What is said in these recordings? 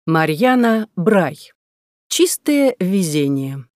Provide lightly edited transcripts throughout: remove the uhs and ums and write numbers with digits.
Марьяна Брай. Чистое везение.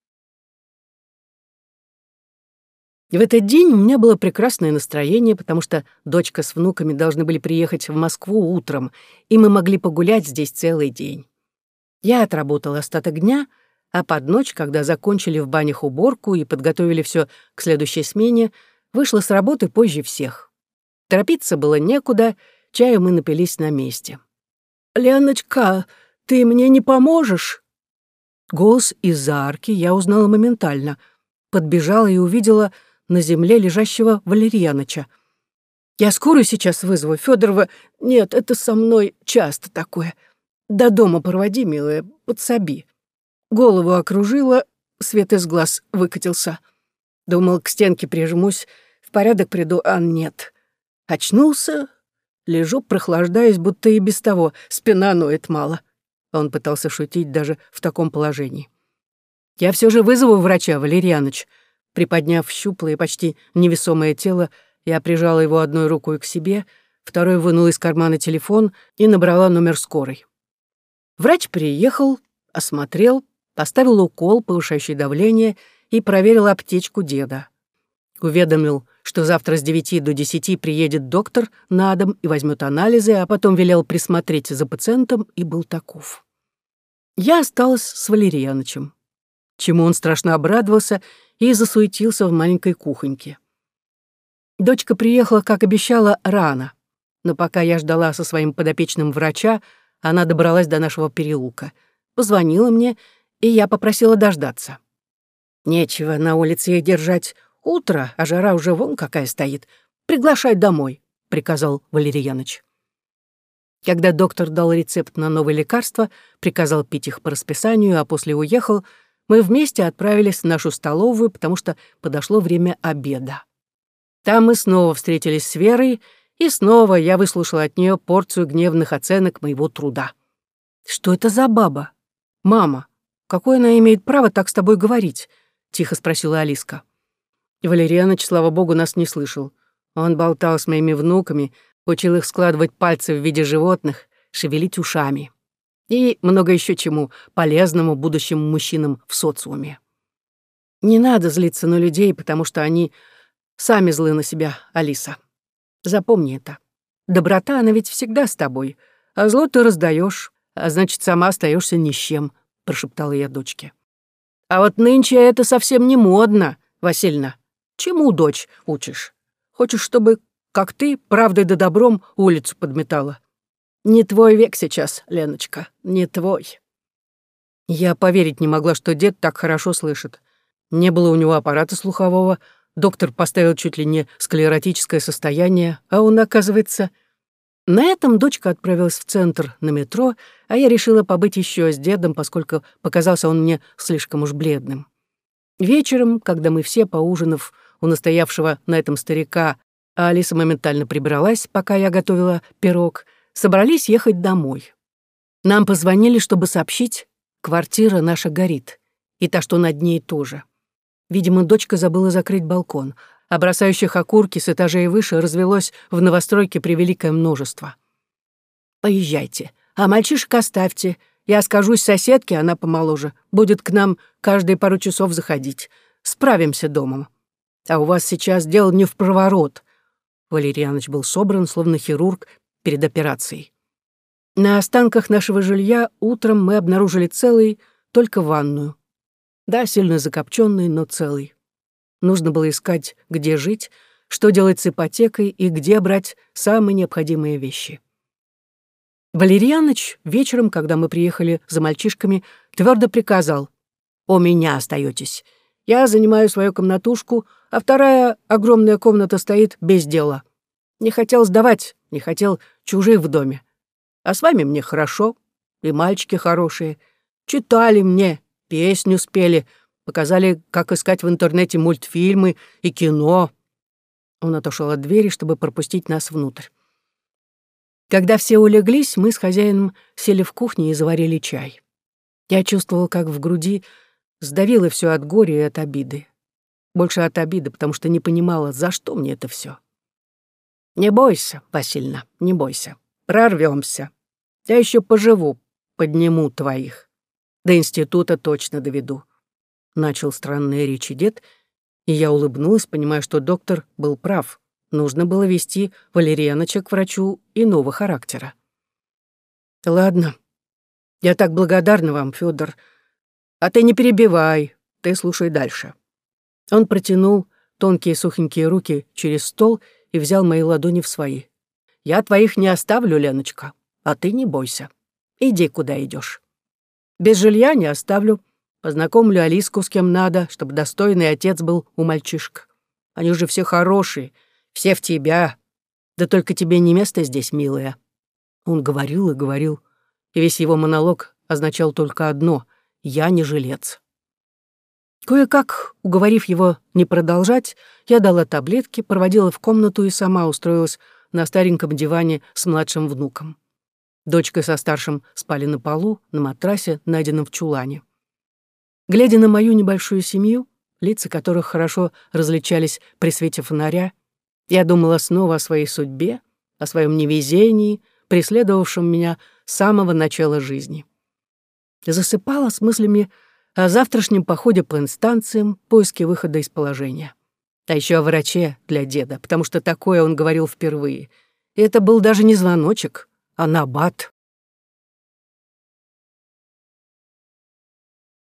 В этот день у меня было прекрасное настроение, потому что дочка с внуками должны были приехать в Москву утром, и мы могли погулять здесь целый день. Я отработала остаток дня, а под ночь, когда закончили в банях уборку и подготовили все к следующей смене, вышла с работы позже всех. Торопиться было некуда, чаю мы напились на месте. «Леночка, ты мне не поможешь?» Голос из-за арки я узнала моментально. Подбежала и увидела на земле лежащего Валерьяныча. «Я скорую сейчас вызову, Фёдорова. Нет, это со мной часто такое. До дома проводи, милая, подсоби». Голову окружила, свет из глаз выкатился. Думал, к стенке прижмусь, в порядок приду, а нет. Очнулся, лежу, прохлаждаясь, будто и без того спина ноет мало. Он пытался шутить даже в таком положении. «Я все же вызову врача, Валерьяныч». Приподняв щуплое, почти невесомое тело, я прижала его одной рукой к себе, второй вынула из кармана телефон и набрала номер скорой. Врач приехал, осмотрел, поставил укол, повышающий давление, и проверил аптечку деда. Уведомил, что завтра с 9 до 10 приедет доктор на дом и возьмет анализы, а потом велел присмотреть за пациентом и был таков. Я осталась с Валерьянычем, чему он страшно обрадовался и засуетился в маленькой кухоньке. Дочка приехала, как обещала, рано, но пока я ждала со своим подопечным врача, она добралась до нашего переулка, позвонила мне, и я попросила дождаться. Нечего на улице их держать. Утро, а жара уже вон какая стоит. Приглашай домой, приказал Валерьяныч. Когда доктор дал рецепт на новые лекарства, приказал пить их по расписанию, а после уехал, мы вместе отправились в нашу столовую, потому что подошло время обеда. Там мы снова встретились с Верой, и снова я выслушала от нее порцию гневных оценок моего труда. «Что это за баба? Мама, какое она имеет право так с тобой говорить?» — тихо спросила Алиска. Валерьяныч, слава богу, нас не слышал. Он болтал с моими внуками, учил их складывать пальцы в виде животных, шевелить ушами. И много еще чему полезному будущим мужчинам в социуме. Не надо злиться на людей, потому что они сами злы на себя, Алиса. Запомни это. Доброта, она ведь всегда с тобой, а зло ты раздаешь, а значит, сама остаешься ни с чем, прошептала я дочке. А вот нынче это совсем не модно, Васильна. Чему, дочь, учишь? Хочешь, чтобы, как ты, правдой да добром улицу подметала? Не твой век сейчас, Леночка, не твой. Я поверить не могла, что дед так хорошо слышит. Не было у него аппарата слухового, доктор поставил чуть ли не склеротическое состояние, а он, оказывается... На этом дочка отправилась в центр на метро, а я решила побыть еще с дедом, поскольку показался он мне слишком уж бледным. Вечером, когда мы все, поужинав у настоявшего на этом старика, а Алиса моментально прибралась, пока я готовила пирог, собрались ехать домой. Нам позвонили, чтобы сообщить, квартира наша горит, и та, что над ней, тоже. Видимо, дочка забыла закрыть балкон, а бросающих окурки с этажей выше развелось в новостройке превеликое множество. «Поезжайте, а мальчишек оставьте. Я скажусь соседке, она помоложе, будет к нам каждые пару часов заходить. Справимся домом. А у вас сейчас дело не впроворот». Валерьяныч был собран, словно хирург, перед операцией. На останках нашего жилья утром мы обнаружили целый только ванную. Да, сильно закопченный, но целый. Нужно было искать, где жить, что делать с ипотекой и где брать самые необходимые вещи. Валерьяныч вечером, когда мы приехали за мальчишками, твердо приказал: «У меня остаетесь. Я занимаю свою комнатушку, а вторая огромная комната стоит без дела. Не хотел сдавать, не хотел чужих в доме. А с вами мне хорошо, и мальчики хорошие. Читали мне, песню спели, показали, как искать в интернете мультфильмы и кино». Он отошел от двери, чтобы пропустить нас внутрь. Когда все улеглись, мы с хозяином сели в кухне и заварили чай. Я чувствовала, как в груди сдавило все от горя и от обиды. Больше от обиды, потому что не понимала, за что мне это все. «Не бойся, Васильна, не бойся. Прорвемся. Я еще поживу, подниму твоих. До института точно доведу. Начал странные речи дед, и я улыбнулась, понимая, что доктор был прав. Нужно было вести Валерьяныча к врачу иного характера. Ладно, я так благодарна вам, Фёдор. А ты не перебивай, ты слушай дальше. Он протянул тонкие сухенькие руки через стол и взял мои ладони в свои. Я твоих не оставлю, Леночка, а ты не бойся. Иди, куда идешь. Без жилья не оставлю. Познакомлю Алиску с кем надо, чтобы достойный отец был у мальчишек. Они же все хорошие, все в тебя. Да только тебе не место здесь, милая. Он говорил и говорил, и весь его монолог означал только одно — я не жилец. Кое-как, уговорив его не продолжать, я дала таблетки, проводила в комнату и сама устроилась на стареньком диване с младшим внуком. Дочка со старшим спали на полу, на матрасе, найденном в чулане. Глядя на мою небольшую семью, лица которых хорошо различались при свете фонаря, я думала снова о своей судьбе, о своем невезении, преследовавшем меня с самого начала жизни. Засыпала с мыслями о завтрашнем походе по инстанциям, поиске выхода из положения. А еще о враче для деда, потому что такое он говорил впервые. И это был даже не звоночек, а набат.